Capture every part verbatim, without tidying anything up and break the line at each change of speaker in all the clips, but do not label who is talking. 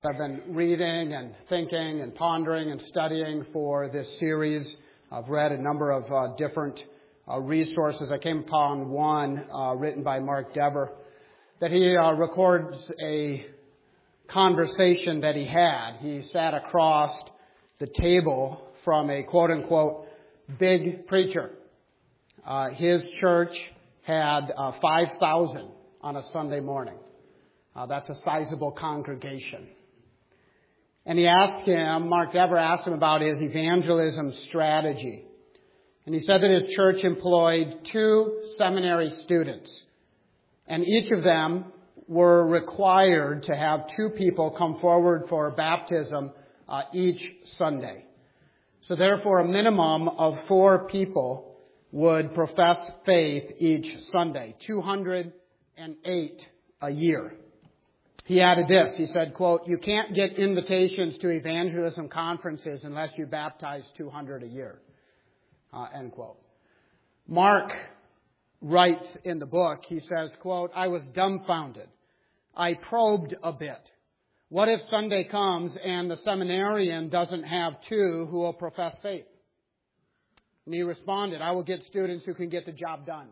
I've been reading and thinking and pondering and studying for this series. I've read a number of uh, different uh, resources. I came upon one uh, written by Mark Dever that he uh, records a conversation that he had. He sat across the table from a quote-unquote big preacher. Uh, his church had uh, five thousand on a Sunday morning. Uh, that's a sizable congregation. And he asked him, Mark Dever asked him about his evangelism strategy. And he said that his church employed two seminary students. And each of them were required to have two people come forward for baptism uh, each Sunday. So therefore, a minimum of four people would profess faith each Sunday. two hundred eight a year. He added this, he said, quote, "You can't get invitations to evangelism conferences unless you baptize two hundred a year," uh, end quote. Mark writes in the book, he says, quote, "I was dumbfounded. I probed a bit. What if Sunday comes and the seminarian doesn't have two who will profess faith?" And he responded, "I will get students who can get the job done."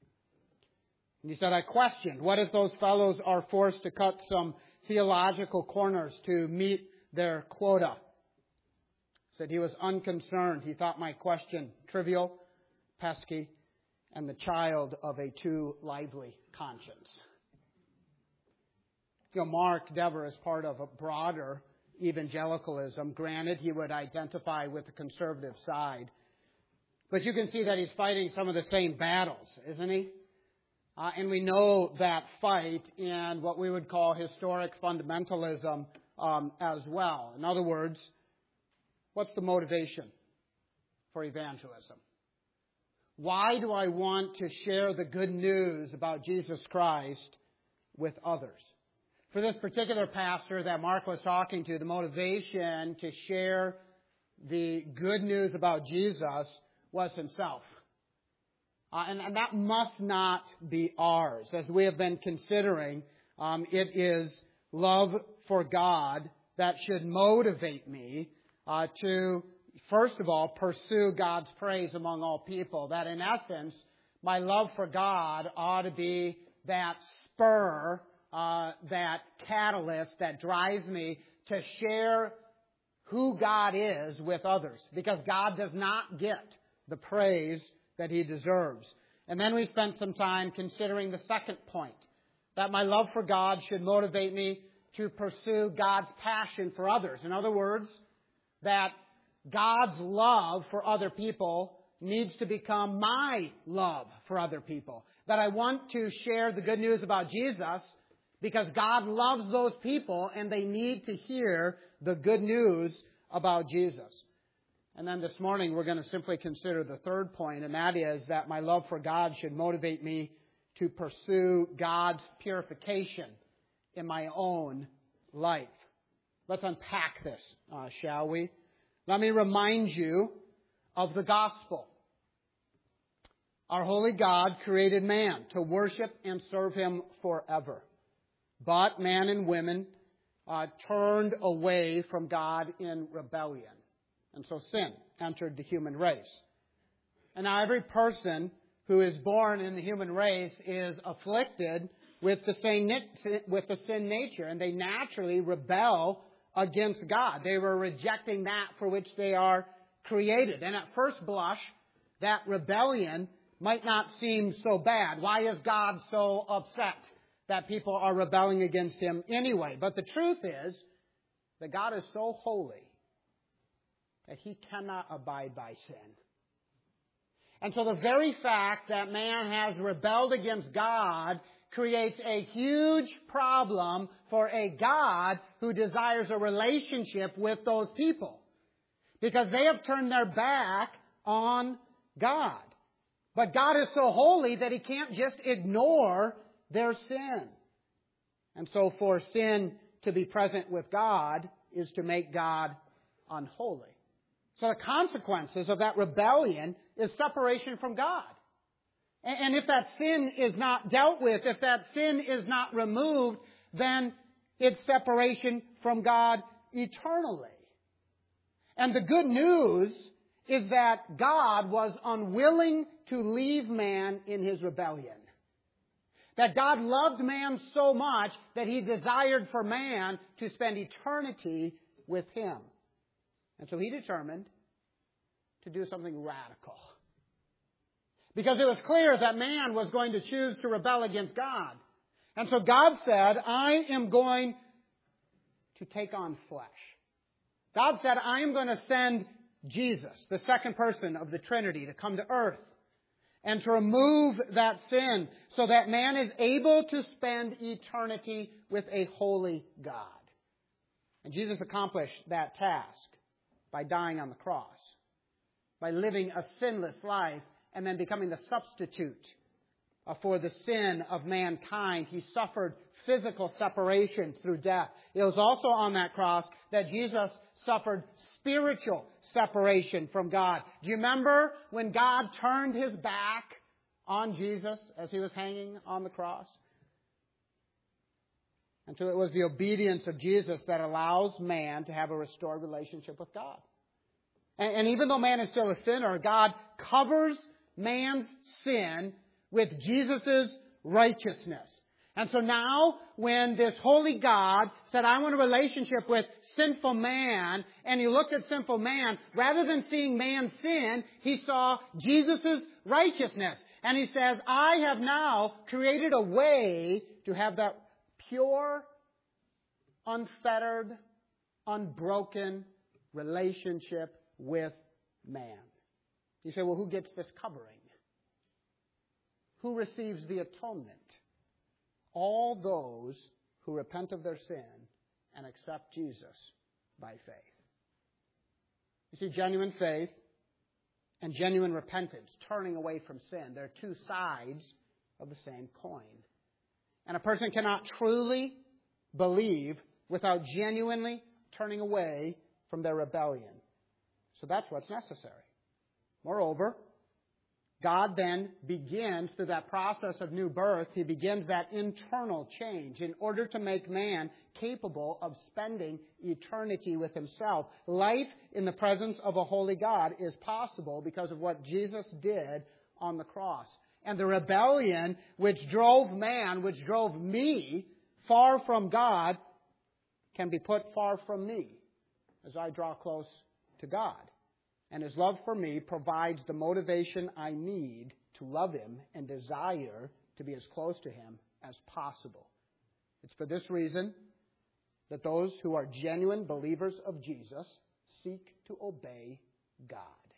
And he said, "I questioned, what if those fellows are forced to cut some theological corners to meet their quota?" He said he was unconcerned. He thought my question trivial, pesky, and the child of a too lively conscience. You know, Mark Dever is part of a broader evangelicalism. Granted, he would identify with the conservative side. But you can see that he's fighting some of the same battles, isn't he? Uh, and we know that fight in what we would call historic fundamentalism um, as well. In other words, what's the motivation for evangelism? Why do I want to share the good news about Jesus Christ with others? For this particular pastor that Mark was talking to, the motivation to share the good news about Jesus was himself. Uh, and, and that must not be ours. As we have been considering, um, it is love for God that should motivate me uh, to, first of all, pursue God's praise among all people. That in essence, my love for God ought to be that spur, uh, that catalyst that drives me to share who God is with others. Because God does not get the praise that He deserves. And then we spent some time considering the second point, that my love for God should motivate me to pursue God's passion for others. In other words, that God's love for other people needs to become my love for other people. That I want to share the good news about Jesus because God loves those people and they need to hear the good news about Jesus. And then this morning we're going to simply consider the third point, and that is that my love for God should motivate me to pursue God's purification in my own life. Let's unpack this, uh, shall we? Let me remind you of the gospel. Our holy God created man to worship and serve Him forever. But man and women uh, turned away from God in rebellion. And so sin entered the human race. And now every person who is born in the human race is afflicted with the same with the sin nature. And they naturally rebel against God. They were rejecting that for which they are created. And at first blush, that rebellion might not seem so bad. Why is God so upset that people are rebelling against Him anyway? But the truth is that God is so holy that He cannot abide by sin. And so the very fact that man has rebelled against God creates a huge problem for a God who desires a relationship with those people. Because they have turned their back on God. But God is so holy that He can't just ignore their sin. And so for sin to be present with God is to make God unholy. So the consequences of that rebellion is separation from God. And if that sin is not dealt with, if that sin is not removed, then it's separation from God eternally. And the good news is that God was unwilling to leave man in his rebellion. That God loved man so much that He desired for man to spend eternity with Him. And so He determined to do something radical. Because it was clear that man was going to choose to rebel against God. And so God said, I am going to take on flesh. God said, I am going to send Jesus, the second person of the Trinity, to come to earth and to remove that sin so that man is able to spend eternity with a holy God. And Jesus accomplished that task by dying on the cross, by living a sinless life and then becoming the substitute for the sin of mankind. He suffered physical separation through death. It was also on that cross that Jesus suffered spiritual separation from God. Do you remember when God turned His back on Jesus as He was hanging on the cross? And so it was the obedience of Jesus that allows man to have a restored relationship with God. And, and even though man is still a sinner, God covers man's sin with Jesus' righteousness. And so now, when this holy God said, I want a relationship with sinful man, and He looked at sinful man, rather than seeing man's sin, He saw Jesus' righteousness. And He says, I have now created a way to have that pure, unfettered, unbroken relationship with man. You say, well, who gets this covering? Who receives the atonement? All those who repent of their sin and accept Jesus by faith. You see, genuine faith and genuine repentance, turning away from sin, they're two sides of the same coin. And a person cannot truly believe without genuinely turning away from their rebellion. So that's what's necessary. Moreover, God then begins, through that process of new birth, He begins that internal change in order to make man capable of spending eternity with Himself. Life in the presence of a holy God is possible because of what Jesus did on the cross. And the rebellion which drove man, which drove me far from God, can be put far from me as I draw close to God. And His love for me provides the motivation I need to love Him and desire to be as close to Him as possible. It's for this reason that those who are genuine believers of Jesus seek to obey God.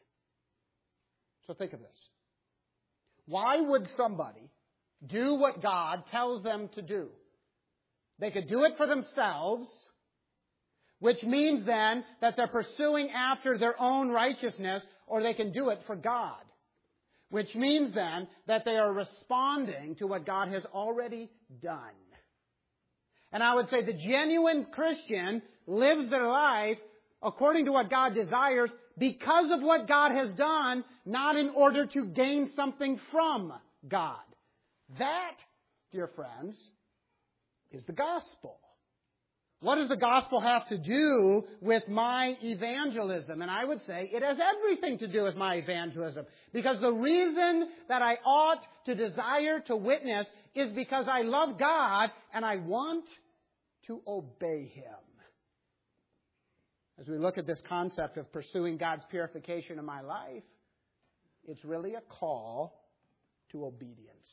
So think of this. Why would somebody do what God tells them to do? They could do it for themselves, which means then that they're pursuing after their own righteousness, or they can do it for God. Which means then that they are responding to what God has already done. And I would say the genuine Christian lives their life according to what God desires because of what God has done, not in order to gain something from God. That, dear friends, is the gospel. What does the gospel have to do with my evangelism? And I would say it has everything to do with my evangelism. Because the reason that I ought to desire to witness is because I love God and I want to obey Him. As we look at this concept of pursuing God's purification in my life, it's really a call to obedience.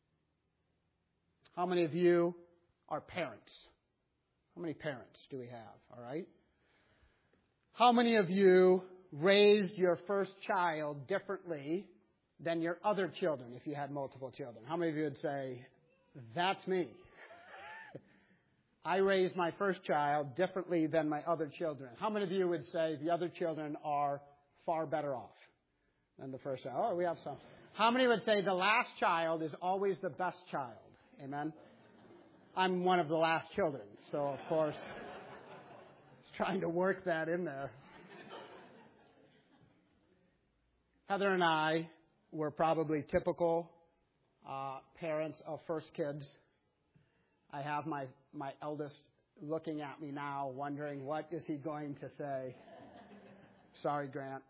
How many of you are parents? How many parents do we have? All right. How many of you raised your first child differently than your other children if you had multiple children? How many of you would say, that's me? I raised my first child differently than my other children. How many of you would say the other children are far better off than the first child? Oh, we have some. How many would say the last child is always the best child? Amen? I'm one of the last children, so of course, it's trying to work that in there. Heather and I were probably typical uh, parents of first kids. I have my, my eldest looking at me now, wondering what is he going to say. Sorry, Grant.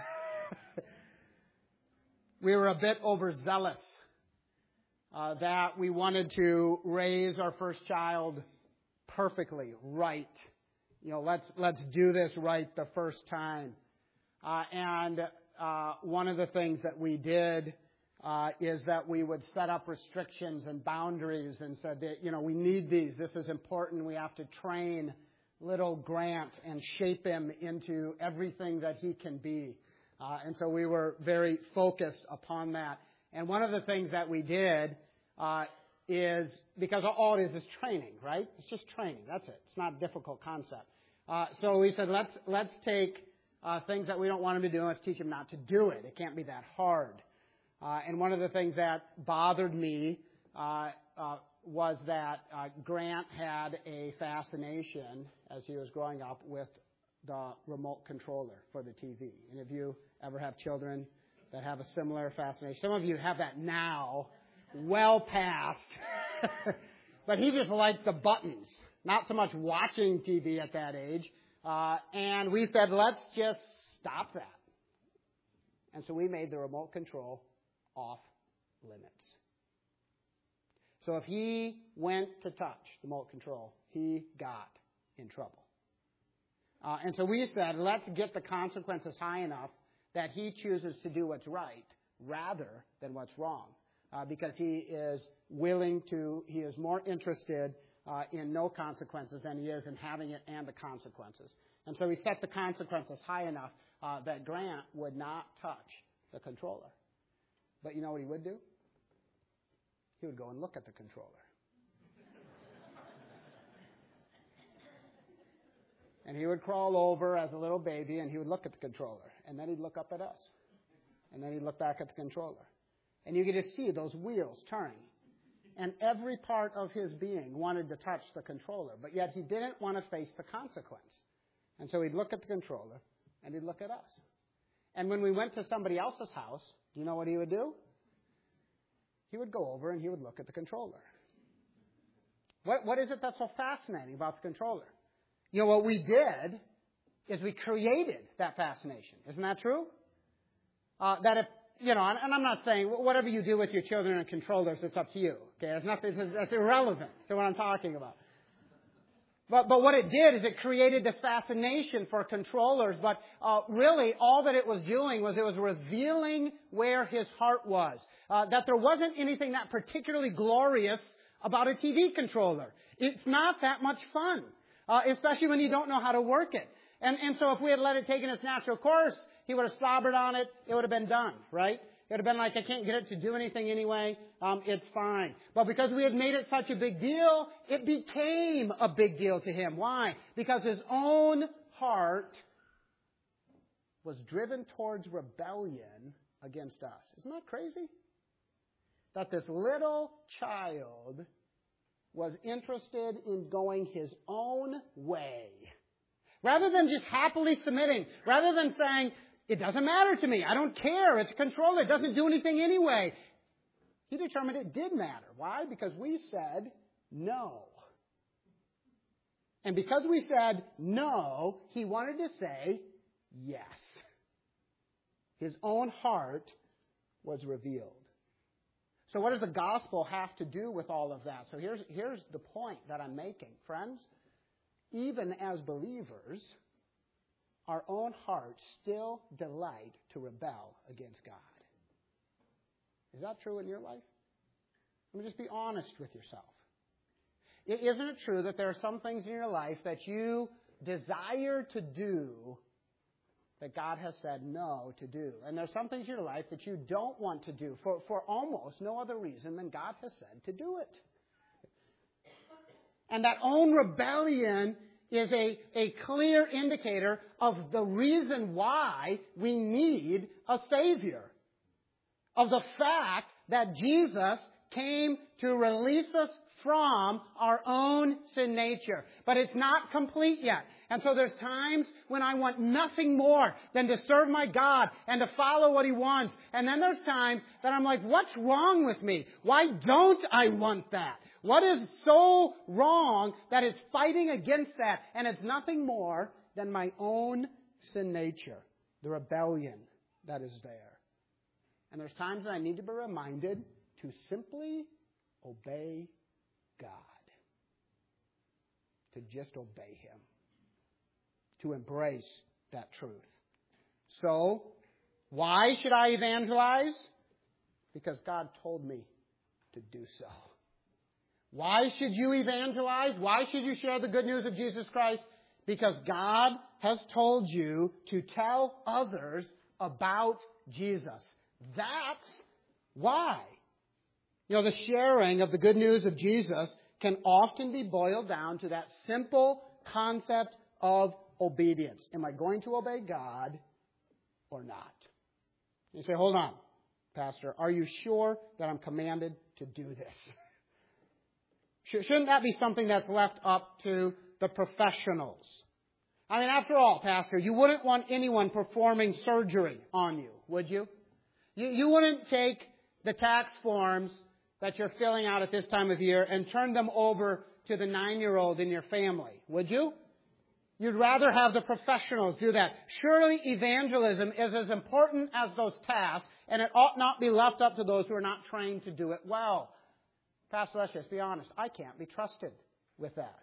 We were a bit overzealous uh, that we wanted to raise our first child perfectly, right. You know, let's let's do this right the first time. Uh, and uh, one of the things that we did uh, is that we would set up restrictions and boundaries and said that, you know, we need these. This is important. We have to train little Grant and shape him into everything that he can be. Uh, and so we were very focused upon that. And one of the things that we did uh, is, because all it is is training, right? It's just training. That's it. It's not a difficult concept. Uh, so we said, let's let's take uh, things that we don't want him to do and let's teach him not to do it. It can't be that hard. Uh, and one of the things that bothered me uh, uh, was that uh, Grant had a fascination as he was growing up with the remote controller for the T V. And if you ever have children that have a similar fascination, some of you have that now, well past. But he just liked the buttons, not so much watching T V at that age. Uh, and we said, let's just stop that. And so we made the remote control off limits. So if he went to touch the remote control, he got in trouble. Uh, and so we said, let's get the consequences high enough that he chooses to do what's right rather than what's wrong. Uh, because he is willing to, he is more interested uh, in no consequences than he is in having it and the consequences. And so we set the consequences high enough uh, that Grant would not touch the controller. But you know what he would do? He would go and look at the controller. And he would crawl over as a little baby and he would look at the controller. And then he'd look up at us. And then he'd look back at the controller. And you get to see those wheels turning. And every part of his being wanted to touch the controller. But yet he didn't want to face the consequence. And so he'd look at the controller and he'd look at us. And when we went to somebody else's house, do you know what he would do? He would go over and he would look at the controller. What, what is it that's so fascinating about the controller? You know, what we did is we created that fascination. Isn't that true? Uh, that if, you know, and, and I'm not saying whatever you do with your children and controllers, it's up to you. Okay, it's nothing. It's, it's irrelevant to what I'm talking about. But but what it did is it created this fascination for controllers. But uh, really, all that it was doing was it was revealing where his heart was. Uh, that there wasn't anything that particularly glorious about a T V controller. It's not that much fun. Uh, especially when you don't know how to work it. And, and so if we had let it take in its natural course, he would have slobbered on it. It would have been done, right? It would have been like, I can't get it to do anything anyway. Um, it's fine. But because we had made it such a big deal, it became a big deal to him. Why? Because his own heart was driven towards rebellion against us. Isn't that crazy? That this little child was interested in going his own way. Rather than just happily submitting, rather than saying, it doesn't matter to me, I don't care, it's a controller, it doesn't do anything anyway. He determined it did matter. Why? Because we said no. And because we said no, he wanted to say yes. His own heart was revealed. So what does the gospel have to do with all of that? So here's, here's the point that I'm making. Friends, even as believers, our own hearts still delight to rebel against God. Is that true in your life? Let me just be honest with yourself. Isn't it true that there are some things in your life that you desire to do that God has said no to do? And there's some things in your life that you don't want to do for, for almost no other reason than God has said to do it. And that own rebellion is a, a clear indicator of the reason why we need a Savior. Of the fact that Jesus came to release us from our own sin nature. But it's not complete yet. And so there's times when I want nothing more than to serve my God and to follow what He wants. And then there's times that I'm like, what's wrong with me? Why don't I want that? What is so wrong that is fighting against that? And it's nothing more than my own sin nature, the rebellion that is there. And there's times that I need to be reminded to simply obey God. To just obey Him. To embrace that truth. So, why should I evangelize? Because God told me to do so. Why should you evangelize? Why should you share the good news of Jesus Christ? Because God has told you to tell others about Jesus. That's why. You know, the sharing of the good news of Jesus can often be boiled down to that simple concept of obedience. Am I going to obey God or not? You say, hold on, Pastor. Are you sure that I'm commanded to do this? Shouldn't that be something that's left up to the professionals? I mean, after all, Pastor, you wouldn't want anyone performing surgery on you, would you? You, you wouldn't take the tax forms that you're filling out at this time of year and turn them over to the nine-year-old in your family, would you? You'd rather have the professionals do that. Surely evangelism is as important as those tasks, and it ought not be left up to those who are not trained to do it well. Pastor, let's just be honest. I can't be trusted with that.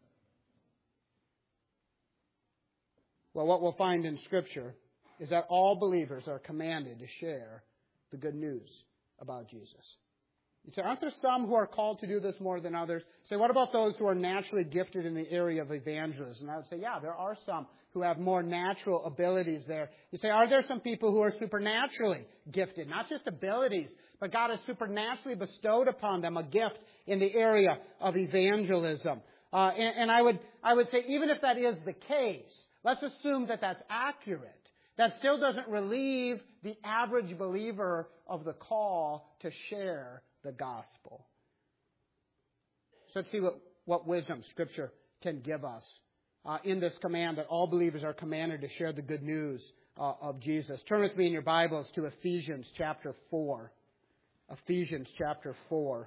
Well, what we'll find in Scripture is that all believers are commanded to share the good news about Jesus. You say, aren't there some who are called to do this more than others? Say, what about those who are naturally gifted in the area of evangelism? And I would say, yeah, there are some who have more natural abilities there. You say, are there some people who are supernaturally gifted? Not just abilities, but God has supernaturally bestowed upon them a gift in the area of evangelism. Uh, and, and I would, I would say, even if that is the case, let's assume that that's accurate. That still doesn't relieve the average believer of the call to share the gospel. So let's see what, what wisdom Scripture can give us uh, in this command that all believers are commanded to share the good news uh, of Jesus. Turn with me in your Bibles to Ephesians chapter four. Ephesians chapter four.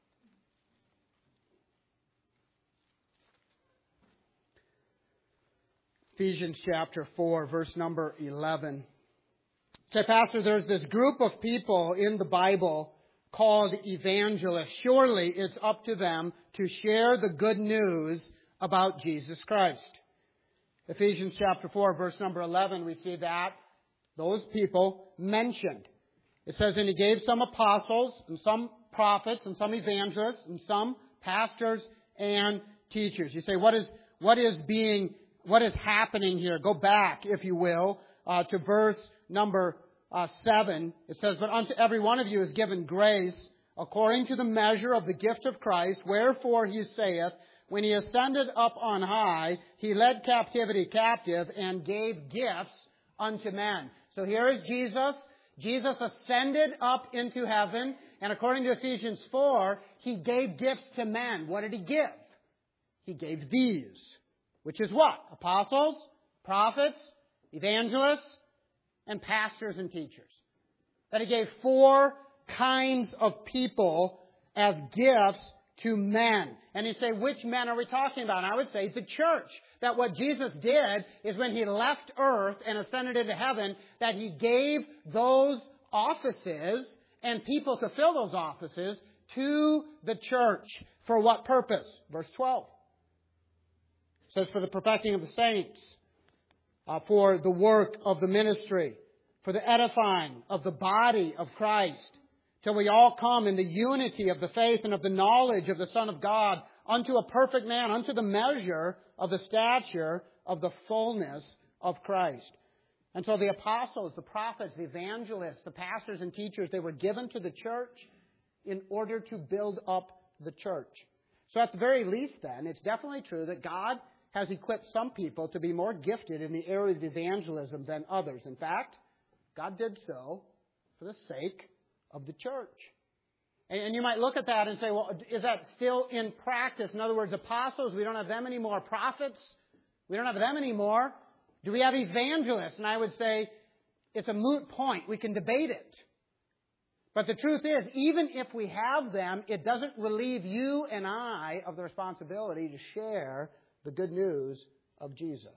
Ephesians chapter four, verse number eleven. Say, Pastor, there's this group of people in the Bible called evangelists. Surely it's up to them to share the good news about Jesus Christ. Ephesians chapter four, verse number eleven, we see that those people mentioned. It says, and He gave some apostles, and some prophets, and some evangelists, and some pastors and teachers. You say, what is what is being What is happening here? Go back, if you will, uh, to verse number uh, seven. It says, but unto every one of you is given grace according to the measure of the gift of Christ. Wherefore He saith, when He ascended up on high, He led captivity captive and gave gifts unto men. So here is Jesus. Jesus ascended up into heaven. And according to Ephesians four, He gave gifts to men. What did He give? He gave these. Which is what? Apostles, prophets, evangelists, and pastors and teachers. That He gave four kinds of people as gifts to men. And you say, which men are we talking about? And I would say the church. That what Jesus did is when He left earth and ascended into heaven, that He gave those offices and people to fill those offices to the church. For what purpose? Verse twelve. It says, for the perfecting of the saints, uh, for the work of the ministry, for the edifying of the body of Christ, till we all come in the unity of the faith and of the knowledge of the Son of God, unto a perfect man, unto the measure of the stature of the fullness of Christ. And so the apostles, the prophets, the evangelists, the pastors and teachers, they were given to the church in order to build up the church. So at the very least then, it's definitely true that God has equipped some people to be more gifted in the area of evangelism than others. In fact, God did so for the sake of the church. And you might look at that and say, well, is that still in practice? In other words, apostles, we don't have them anymore. Prophets, we don't have them anymore. Do we have evangelists? And I would say it's a moot point. We can debate it. But the truth is, even if we have them, it doesn't relieve you and I of the responsibility to share the good news of Jesus.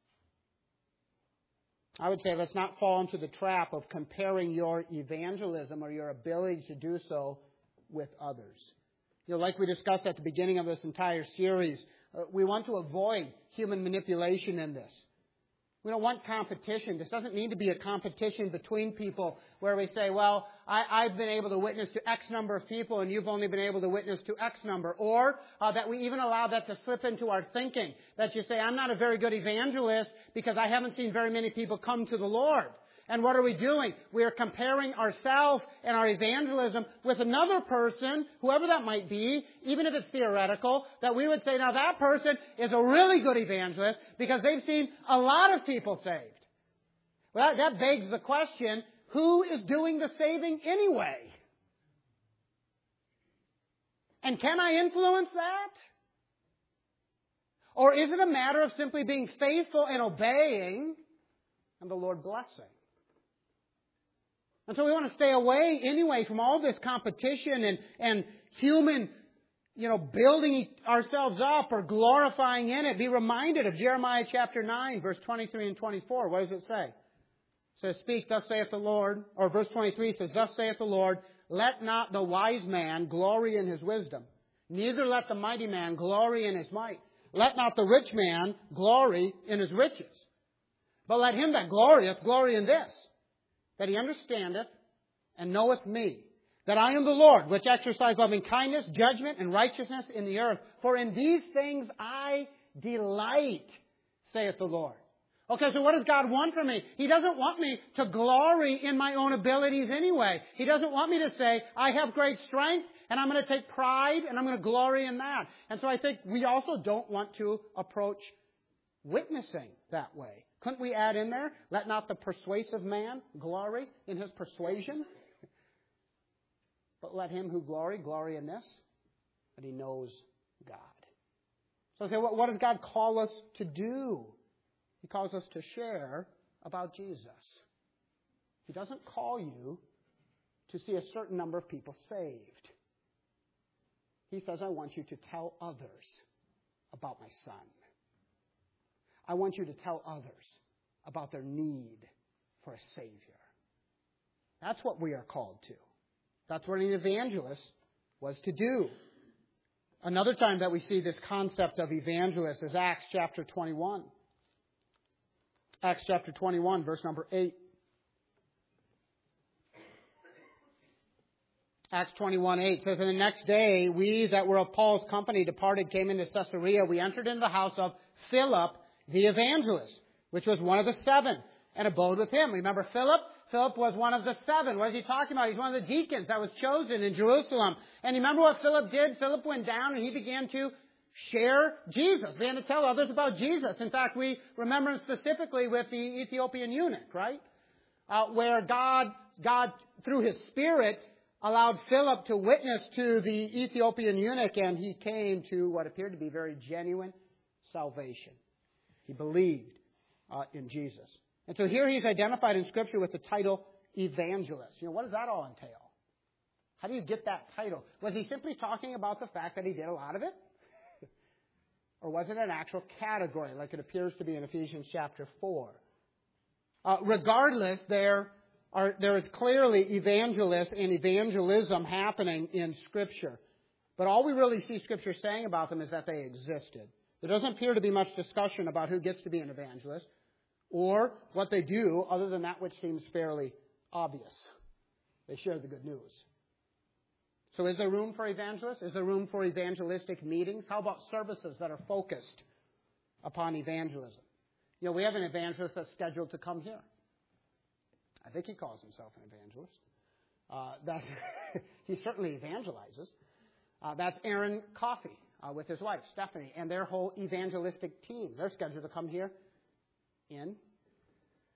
I would say let's not fall into the trap of comparing your evangelism or your ability to do so with others. You know, like we discussed at the beginning of this entire series, uh, we want to avoid human manipulation in this. We don't want competition. This doesn't need to be a competition between people where we say, well, I, I've been able to witness to X number of people and you've only been able to witness to X number. Or uh, that we even allow that to slip into our thinking. That you say, I'm not a very good evangelist because I haven't seen very many people come to the Lord. And what are we doing? We are comparing ourselves and our evangelism with another person, whoever that might be, even if it's theoretical, that we would say, now that person is a really good evangelist because they've seen a lot of people saved. Well, that, that begs the question, who is doing the saving anyway? And can I influence that? Or is it a matter of simply being faithful and obeying and the Lord blessing? And so we want to stay away anyway from all this competition and, and human, you know, building ourselves up or glorifying in it. Be reminded of Jeremiah chapter nine, verse twenty-three and twenty-four. What does it say? It says, speak, thus saith the Lord. Or verse twenty-three says, thus saith the Lord, let not the wise man glory in his wisdom, neither let the mighty man glory in his might. Let not the rich man glory in his riches, but let him that glorieth glory in this, that he understandeth and knoweth me, that I am the Lord, which exercise loving kindness, judgment, and righteousness in the earth. For in these things I delight, saith the Lord. Okay, so what does God want from me? He doesn't want me to glory in my own abilities anyway. He doesn't want me to say, I have great strength, and I'm going to take pride, and I'm going to glory in that. And so I think we also don't want to approach witnessing that way. Couldn't we add in there, let not the persuasive man glory in his persuasion, but let him who glory, glory in this, that he knows God. So I say, what, what does God call us to do? He calls us to share about Jesus. He doesn't call you to see a certain number of people saved. He says, I want you to tell others about my Son. I want you to tell others about their need for a Savior. That's what we are called to. That's what an evangelist was to do. Another time that we see this concept of evangelist is Acts chapter twenty-one. Acts chapter twenty-one, verse number eight. Acts twenty-one eight says, and the next day, we that were of Paul's company departed, came into Caesarea. We entered into the house of Philip, the evangelist, which was one of the seven, and abode with him. Remember Philip? Philip was one of the seven. What is he talking about? He's one of the deacons that was chosen in Jerusalem. And you remember what Philip did? Philip went down and he began to share Jesus. He began to tell others about Jesus. In fact, we remember him specifically with the Ethiopian eunuch, right? Uh, where God, God, through His Spirit, allowed Philip to witness to the Ethiopian eunuch, and he came to what appeared to be very genuine salvation. He believed uh, in Jesus. And so here he's identified in Scripture with the title evangelist. You know, what does that all entail? How do you get that title? Was he simply talking about the fact that he did a lot of it? Or was it an actual category like it appears to be in Ephesians chapter four? Uh, regardless, there are there is clearly evangelist and evangelism happening in Scripture. But all we really see Scripture saying about them is that they existed. There doesn't appear to be much discussion about who gets to be an evangelist or what they do other than that which seems fairly obvious. They share the good news. So is there room for evangelists? Is there room for evangelistic meetings? How about services that are focused upon evangelism? You know, we have an evangelist that's scheduled to come here. I think he calls himself an evangelist. Uh, that's he certainly evangelizes. Uh, that's Aaron Coffey uh, with his wife, Stephanie, and their whole evangelistic team. They're scheduled to come here in,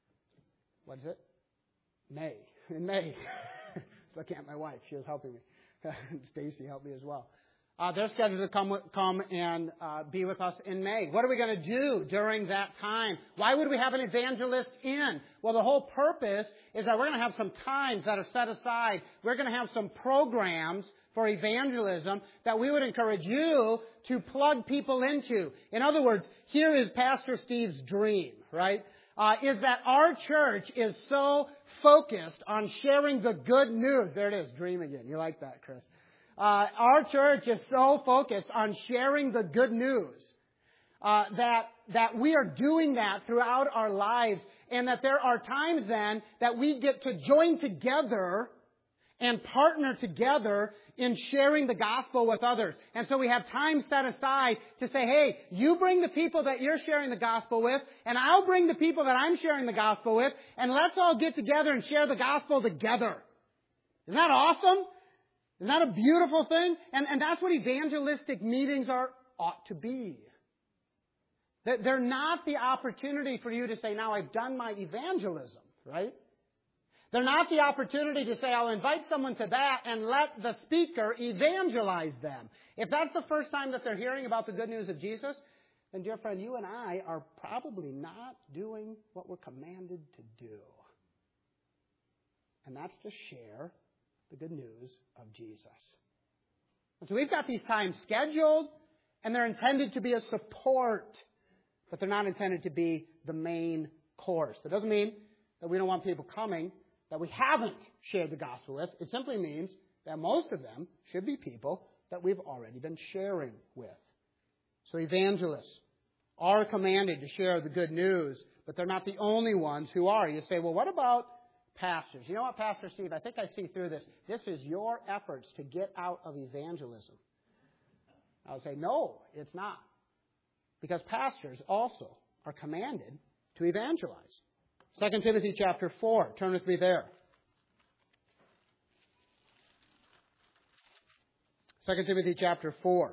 what is it? May. In May. Looking at my wife. She was helping me. Stacy, help me as well. Uh, they're scheduled to come come and uh, be with us in May. What are we going to do during that time? Why would we have an evangelist in? Well, the whole purpose is that we're going to have some times that are set aside. We're going to have some programs for evangelism that we would encourage you to plug people into. In other words, here is Pastor Steve's dream, right? Uh, is that our church is so focused on sharing the good news. There it is, dream again. You like that, Chris? Uh, our church is so focused on sharing the good news uh, that that we are doing that throughout our lives, and that there are times then that we get to join together and partner together in sharing the gospel with others. And so we have time set aside to say, hey, you bring the people that you're sharing the gospel with, and I'll bring the people that I'm sharing the gospel with, and let's all get together and share the gospel together. Isn't that awesome? Isn't that a beautiful thing? And, and that's what evangelistic meetings are ought to be. They're not the opportunity for you to say, now I've done my evangelism, right? They're not the opportunity to say, I'll invite someone to that and let the speaker evangelize them. If that's the first time that they're hearing about the good news of Jesus, then, dear friend, you and I are probably not doing what we're commanded to do. And that's to share the good news of Jesus. And so we've got these times scheduled, and they're intended to be a support, but they're not intended to be the main course. That doesn't mean that we don't want people coming that we haven't shared the gospel with. It simply means that most of them should be people that we've already been sharing with. So evangelists are commanded to share the good news, but they're not the only ones who are. You say, well, what about pastors? You know what, Pastor Steve, I think I see through this. This is your efforts to get out of evangelism. I would say, no, it's not. Because pastors also are commanded to evangelize. Second Timothy chapter four. Turn with me there. Second Timothy chapter four.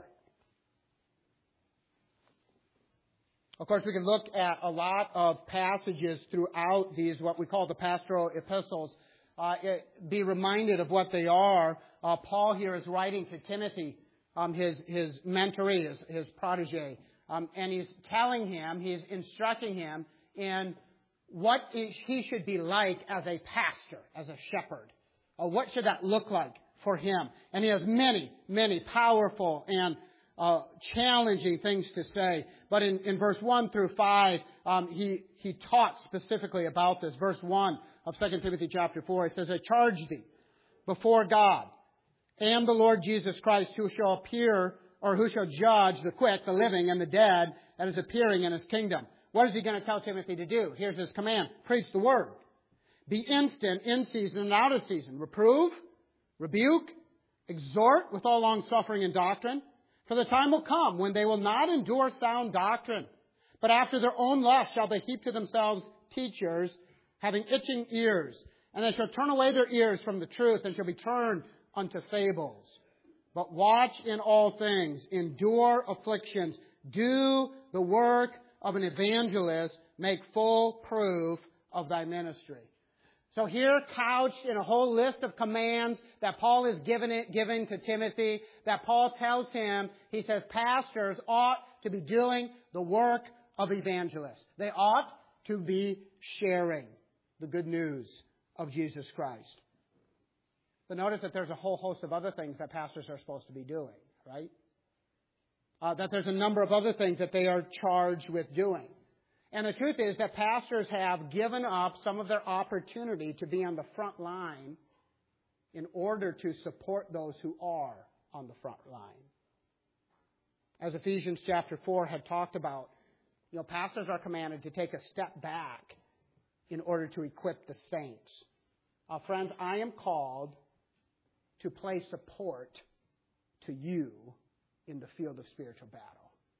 Of course, we can look at a lot of passages throughout these, what we call the pastoral epistles. Uh, it, be reminded of what they are. Uh, Paul here is writing to Timothy, um, his, his mentoree, his, his protege. Um, and he's telling him, he's instructing him in what he should be like as a pastor, as a shepherd. Uh, what should that look like for him? And he has many, many powerful and uh, challenging things to say. But in, in verse one through five, um, he, he taught specifically about this. Verse one of Second Timothy chapter four, he says, I charge thee before God and the Lord Jesus Christ, who shall appear, or who shall judge the quick, the living, and the dead, that is appearing in his kingdom. What is he going to tell Timothy to do? Here's his command. Preach the word. Be instant in season and out of season. Reprove, rebuke, exhort with all long-suffering and doctrine. For the time will come when they will not endure sound doctrine, but after their own lust shall they heap to themselves teachers, having itching ears. And they shall turn away their ears from the truth, and shall be turned unto fables. But watch in all things, endure afflictions, do the work of an evangelist, make full proof of thy ministry. So here, couched in a whole list of commands that Paul is giving it, giving to Timothy, that Paul tells him, he says, pastors ought to be doing the work of evangelists. They ought to be sharing the good news of Jesus Christ. But notice that there's a whole host of other things that pastors are supposed to be doing, right? Uh, that there's a number of other things that they are charged with doing. And the truth is that pastors have given up some of their opportunity to be on the front line in order to support those who are on the front line. As Ephesians chapter four had talked about, you know, pastors are commanded to take a step back in order to equip the saints. Uh, friends, I am called to play support to you in the field of spiritual battle.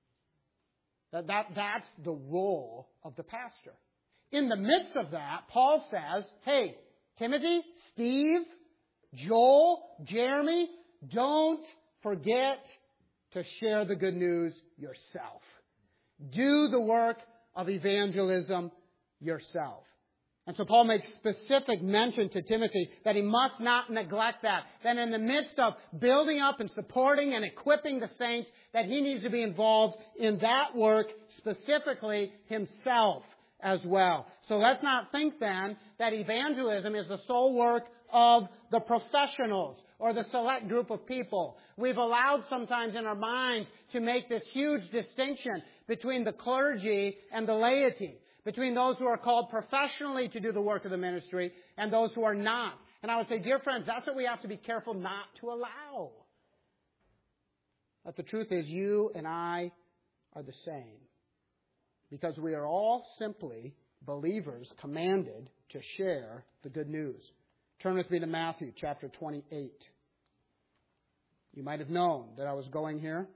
That, that, that's the role of the pastor. In the midst of that, Paul says, hey, Timothy, Steve, Joel, Jeremy, don't forget to share the good news yourself. Do the work of evangelism yourself. And so Paul makes specific mention to Timothy that he must not neglect that. That in the midst of building up and supporting and equipping the saints, that he needs to be involved in that work, specifically himself as well. So let's not think then that evangelism is the sole work of the professionals or the select group of people. We've allowed sometimes in our minds to make this huge distinction between the clergy and the laity, between those who are called professionally to do the work of the ministry and those who are not. And I would say, dear friends, that's what we have to be careful not to allow. But the truth is, you and I are the same. Because we are all simply believers commanded to share the good news. Turn with me to Matthew chapter twenty-eight. You might have known that I was going here.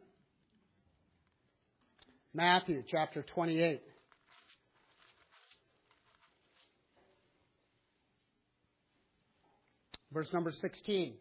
Matthew chapter twenty-eight. Verse number sixteen.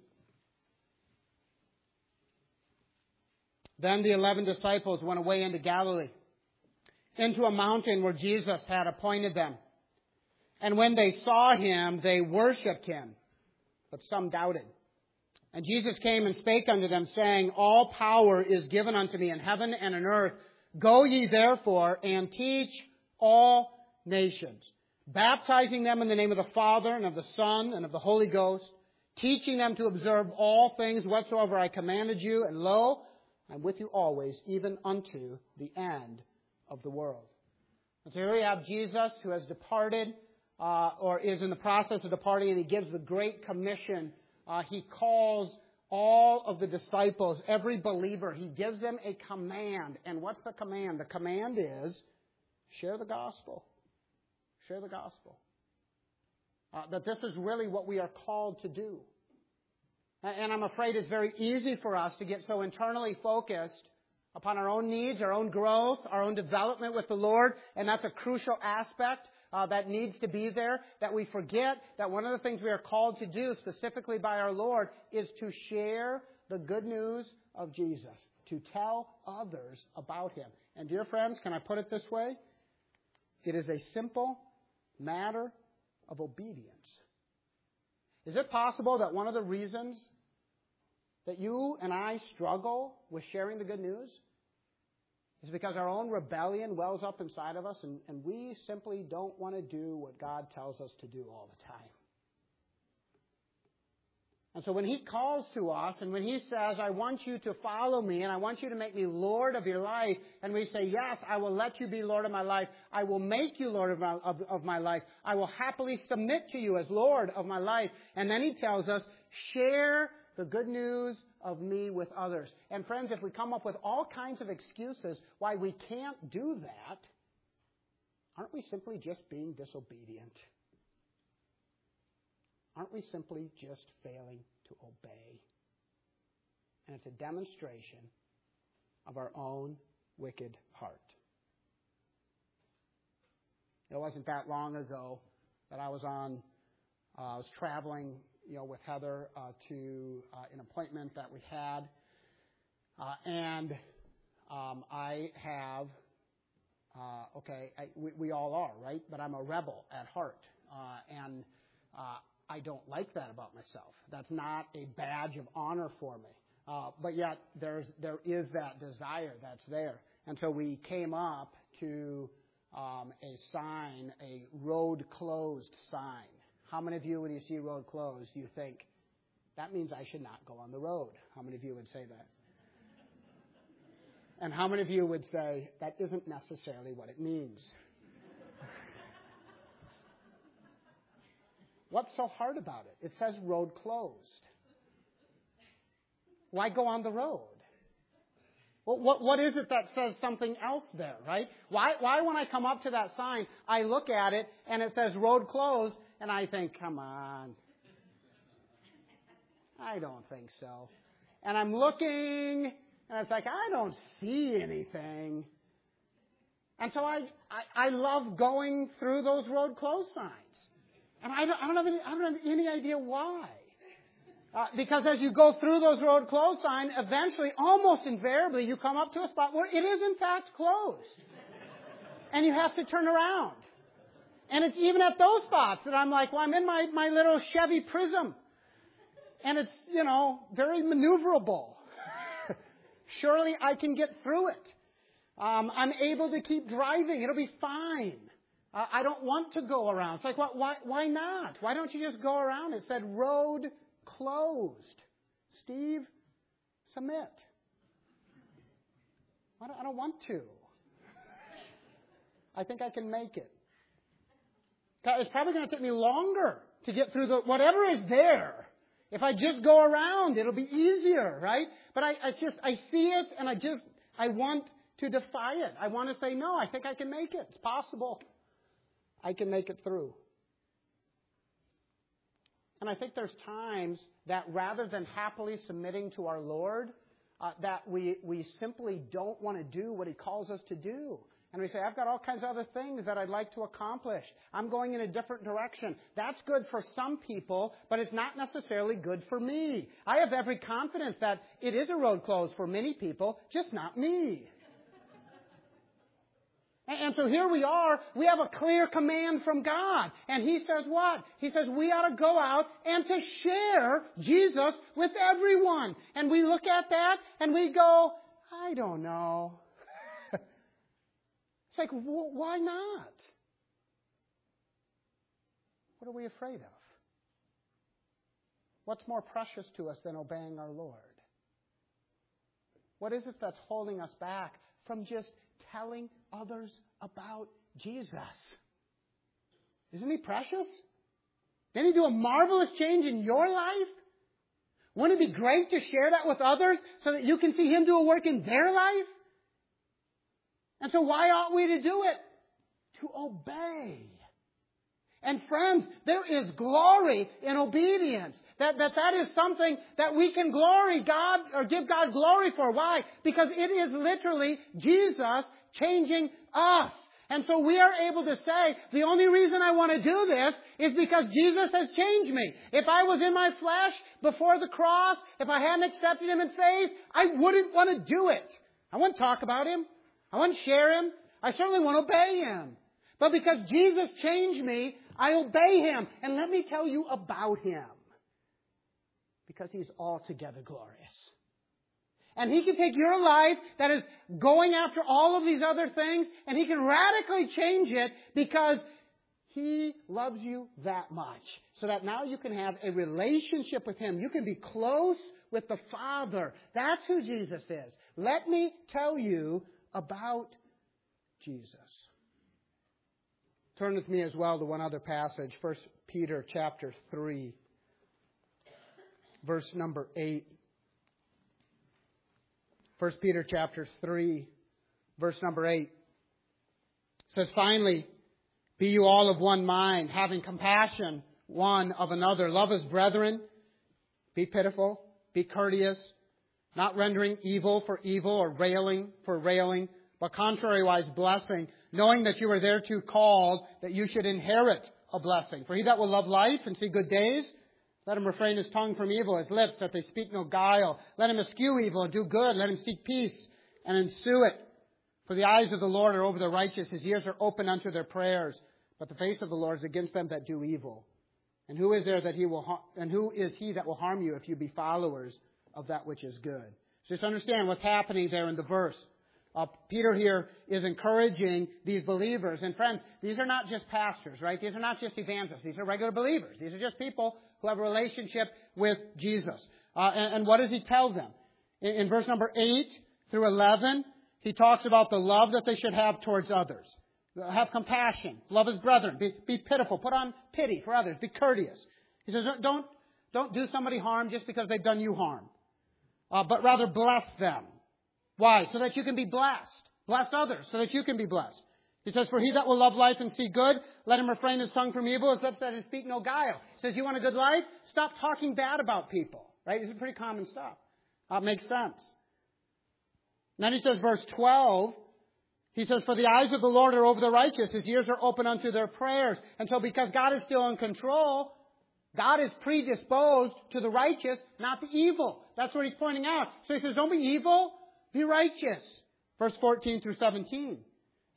Then the eleven disciples went away into Galilee, into a mountain where Jesus had appointed them. And when they saw him, they worshipped him, but some doubted. And Jesus came and spake unto them, saying, All power is given unto me in heaven and in earth. Go ye therefore and teach all nations, baptizing them in the name of the Father and of the Son and of the Holy Ghost, teaching them to observe all things whatsoever I commanded you. And lo, I'm with you always, even unto the end of the world. And so here we have Jesus who has departed uh, or is in the process of departing, and he gives the Great Commission. Uh, he calls all of the disciples, every believer, he gives them a command. And what's the command? The command is share the gospel. Share the gospel. Uh, that this is really what we are called to do. And I'm afraid it's very easy for us to get so internally focused upon our own needs, our own growth, our own development with the Lord. And that's a crucial aspect uh, that needs to be there, that we forget that one of the things we are called to do, specifically by our Lord, is to share the good news of Jesus, to tell others about him. And dear friends, can I put it this way? It is a simple matter of obedience. Is it possible that one of the reasons that you and I struggle with sharing the good news is because our own rebellion wells up inside of us, and, and we simply don't want to do what God tells us to do all the time? And so when he calls to us, and when he says, I want you to follow me, and I want you to make me Lord of your life, and we say, yes, I will let you be Lord of my life. I will make you Lord of my, of, of my life. I will happily submit to you as Lord of my life. And then he tells us, share the good news of me with others. And friends, if we come up with all kinds of excuses why we can't do that, aren't we simply just being disobedient? Aren't we simply just failing to obey? And it's a demonstration of our own wicked heart. It wasn't that long ago that I was on, uh, I was traveling, you know, with Heather uh, to uh, an appointment that we had, uh, and um, I have, uh, okay, I, we, we all are, right? But I'm a rebel at heart, uh, and uh, I don't like that about myself. That's not a badge of honor for me. Uh, but yet there's there is that desire that's there. And so we came up to um, a sign, a road closed sign. How many of you, when you see road closed, do you think, that means I should not go on the road? How many of you would say that? And how many of you would say, that isn't necessarily what it means? What's so hard about it? It says road closed. Why go on the road? Well, what, what is it that says something else there, right? Why, why when I come up to that sign, I look at it and it says road closed, and I think, come on. I don't think so. And I'm looking, and it's like, I don't see anything. And so I, I, I love going through those road closed signs. And I don't, I don't have any, I don't have any idea why. Uh, because as you go through those road closed signs, eventually, almost invariably, you come up to a spot where it is in fact closed. And you have to turn around. And it's even at those spots that I'm like, well, I'm in my, my little Chevy Prism. And it's, you know, very maneuverable. Surely I can get through it. Um, I'm able to keep driving. It'll be fine. Uh, I don't want to go around. It's like, why, why, why not? Why don't you just go around? It said road closed. Steve, submit. I don't, I don't want to. I think I can make it. It's probably going to take me longer to get through the whatever is there. If I just go around, it'll be easier, right? But I, I just, I see it and I just, I want to defy it. I want to say, no, I think I can make it. It's possible. I can make it through. And I think there's times that rather than happily submitting to our Lord, uh, that we, we simply don't want to do what He calls us to do. And we say, I've got all kinds of other things that I'd like to accomplish. I'm going in a different direction. That's good for some people, but it's not necessarily good for me. I have every confidence that it is a road closed for many people, just not me. And so here we are. We have a clear command from God. And He says what? He says we ought to go out and to share Jesus with everyone. And we look at that and we go, I don't know. It's like, why not? What are we afraid of? What's more precious to us than obeying our Lord? What is it that's holding us back from just telling others about Jesus? Isn't He precious? Didn't He do a marvelous change in your life? Wouldn't it be great to share that with others so that you can see Him do a work in their life? And so why ought we to do it? To obey. And friends, there is glory in obedience. That, that that is something that we can glory God or give God glory for. Why? Because it is literally Jesus changing us. And so we are able to say, the only reason I want to do this is because Jesus has changed me. If I was in my flesh before the cross, if I hadn't accepted Him in faith, I wouldn't want to do it. I wouldn't talk about Him. I want to share Him. I certainly want to obey Him. But because Jesus changed me, I obey Him. And let me tell you about Him. Because He's altogether glorious. And He can take your life that is going after all of these other things, and He can radically change it because He loves you that much. So that now you can have a relationship with Him. You can be close with the Father. That's who Jesus is. Let me tell you about Jesus. Turn with me as well to one other passage, First Peter chapter three, verse number eight. First Peter chapter three, verse number eight. It says, finally, be you all of one mind, having compassion one of another. Love as brethren. Be pitiful. Be courteous. Not rendering evil for evil or railing for railing, but contrariwise blessing, knowing that you are thereto called, that you should inherit a blessing. For he that will love life and see good days, let him refrain his tongue from evil, his lips that they speak no guile. Let him eschew evil and do good. Let him seek peace and ensue it. For the eyes of the Lord are over the righteous. His ears are open unto their prayers. But the face of the Lord is against them that do evil. And who is there that he will, ha- and who is he that will harm you if you be followers of that which is good? So just understand what's happening there in the verse. Uh, Peter here is encouraging these believers. And friends, these are not just pastors, right? These are not just evangelists. These are regular believers. These are just people who have a relationship with Jesus. Uh, and, and what does he tell them? In, in verse number eight through eleven, he talks about the love that they should have towards others. Have compassion. Love as brethren. Be, be pitiful. Put on pity for others. Be courteous. He says, don't, don't do somebody harm just because they've done you harm. Uh, but rather bless them. Why? So that you can be blessed. Bless others so that you can be blessed. He says, for he that will love life and see good, let him refrain his tongue from evil, his lips that his speak no guile. He says, you want a good life? Stop talking bad about people. Right? This is pretty common stuff. Uh, makes sense. And then he says, verse twelve, he says, for the eyes of the Lord are over the righteous. His ears are open unto their prayers. And so because God is still in control, God is predisposed to the righteous, not the evil. That's what he's pointing out. So he says, don't be evil, be righteous. Verse fourteen through seventeen.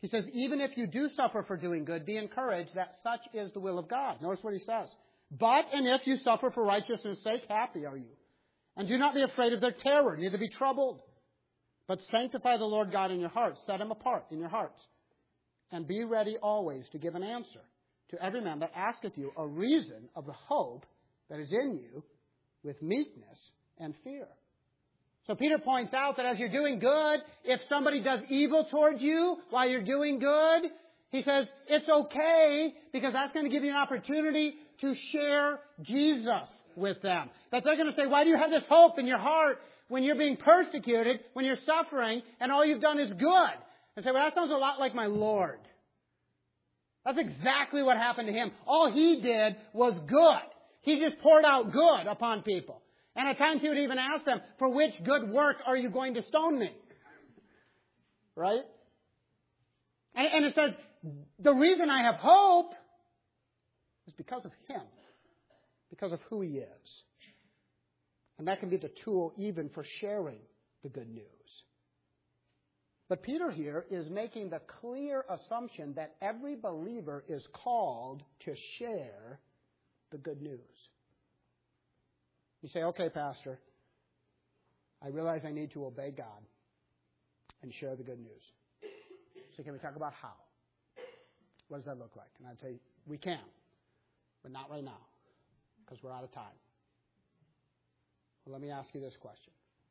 He says, even if you do suffer for doing good, be encouraged that such is the will of God. Notice what he says. But, and if you suffer for righteousness' sake, happy are you. And do not be afraid of their terror, neither be troubled. But sanctify the Lord God in your hearts. Set him apart in your hearts. And be ready always to give an answer to every man that asketh you a reason of the hope that is in you with meekness and fear. So Peter points out that as you're doing good, if somebody does evil towards you while you're doing good, he says it's okay because that's going to give you an opportunity to share Jesus with them. That they're going to say, why do you have this hope in your heart when you're being persecuted, when you're suffering, and all you've done is good? And say, well, that sounds a lot like my Lord. That's exactly what happened to him. All he did was good. He just poured out good upon people. And at times he would even ask them, for which good work are you going to stone me? Right? And, and it says, the reason I have hope is because of him. Because of who he is. And that can be the tool even for sharing the good news. But Peter here is making the clear assumption that every believer is called to share the good news. You say, okay, Pastor, I realize I need to obey God and share the good news. So can we talk about how? What does that look like? And I'd say, we can, but not right now, because we're out of time. Well, let me ask you this question.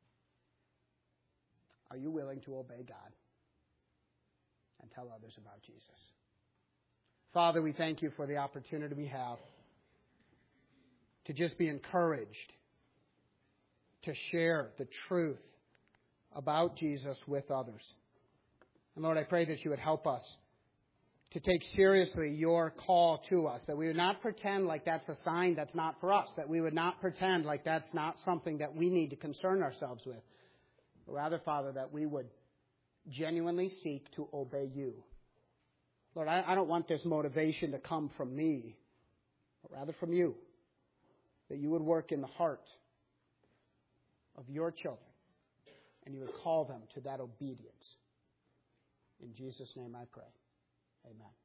Are you willing to obey God and tell others about Jesus? Father, we thank you for the opportunity we have to just be encouraged to share the truth about Jesus with others. And Lord, I pray that you would help us to take seriously your call to us, that we would not pretend like that's a sign that's not for us, that we would not pretend like that's not something that we need to concern ourselves with. But rather, Father, that we would genuinely seek to obey you. Lord, I, I don't want this motivation to come from me, but rather from you, that you would work in the heart of your children, and you would call them to that obedience. In Jesus' name I pray. Amen.